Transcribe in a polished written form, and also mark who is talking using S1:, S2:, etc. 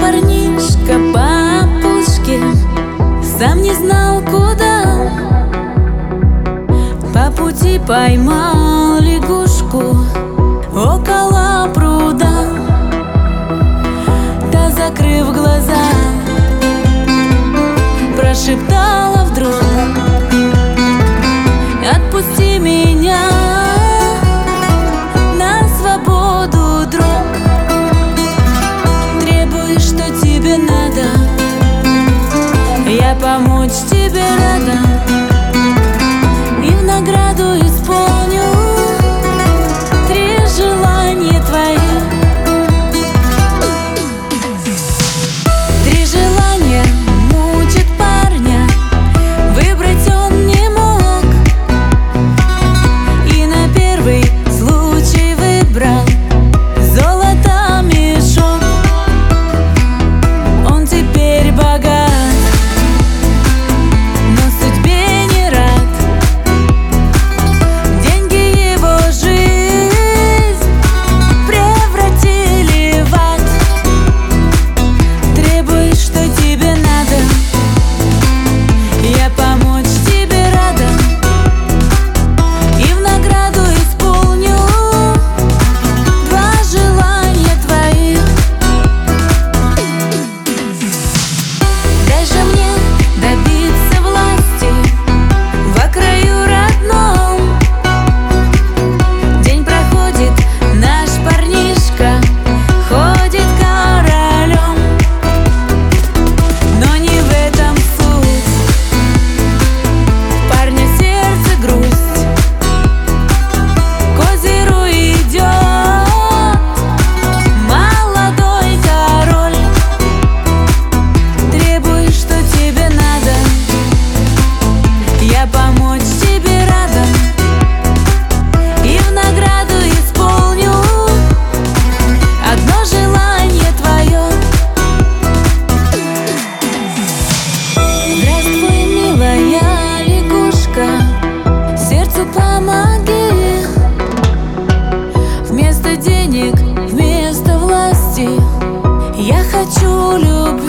S1: парнишка по опушке, сам не знал куда. По пути поймал лягушку около пруда. Та, закрыв глаза, прошептала вдруг: отпусти меня на свободу, друг. Требуешь, что тебе надо, я помочь тебе рада, и в награду исполню 3 желания твои. 3 желания мучат парня, выбрать он не мог, и на первый случай выбрал золото мешок. Он теперь богат, но судьбе не рад. Деньги его жизнь превратили в ад. Требуешь, что тебе надо, я помочь тебе рада, и в награду исполню 2 желания твоих. Дай же мне добиться власти во краю родном. День проходит, наш парнишка ходит королем. Но не в этом суть, в парня сердце грусть. К озеру идет молодой король. Требуешь, что тебе надо, я помочь тебе рада, и в награду исполню 1 желание твое. Здравствуй, милая лягушка, сердцу помоги. Вместо денег, вместо власти я хочу любви.